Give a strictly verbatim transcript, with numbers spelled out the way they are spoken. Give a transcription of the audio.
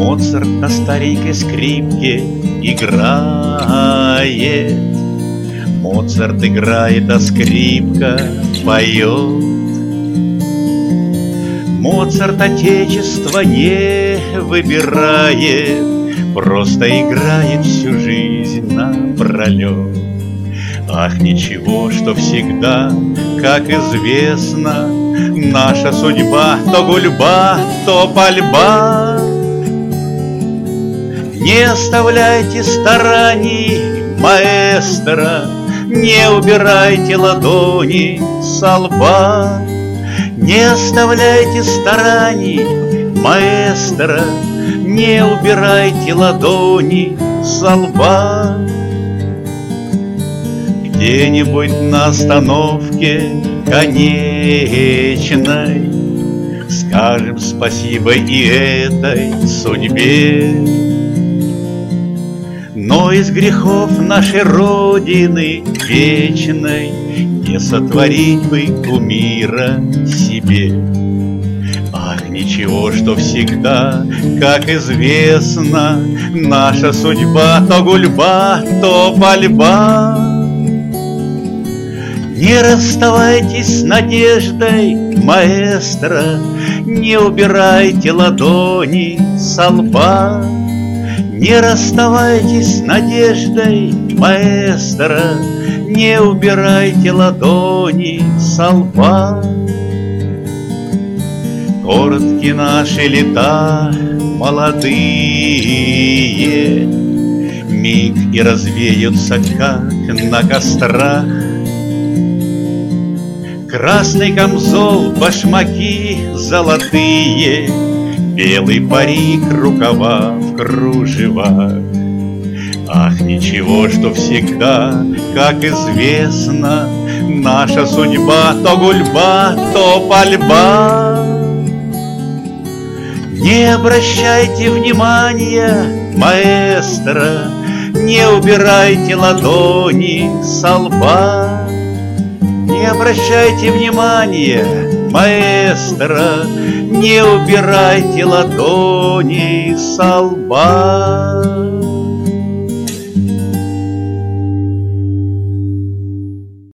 Моцарт на старенькой скрипке играет. Моцарт играет, а скрипка поет. Моцарт отечество не выбирает, просто играет всю жизнь напролет. Ах, ничего, что всегда, как известно, наша судьба то гульба, то пальба. Не оставляйте стараний, маэстро, не убирайте ладони со лба. Не оставляйте стараний, маэстро, не убирайте ладони со лба. Где-нибудь на остановке конечной скажем спасибо и этой судьбе. Но из грехов нашей Родины вечной не сотворить бы кумира себе. Ах, ничего, что всегда, как известно, наша судьба то гульба, то пальба. Не расставайтесь с надеждой, маэстро, не убирайте ладони со лба. Не расставайтесь с надеждой, маэстро, не убирайте ладони со лба. Коротки наши лета молодые, миг и развеются, как на кострах. Красный камзол, башмаки золотые, белый парик, рукава в кружевах. Ах, ничего, что всегда, как известно, наша судьба то гульба, то пальба. Не обращайте внимания, маэстро, не убирайте ладони со лба. Не обращайте внимания, маэстро, не убирайте ладони со лба.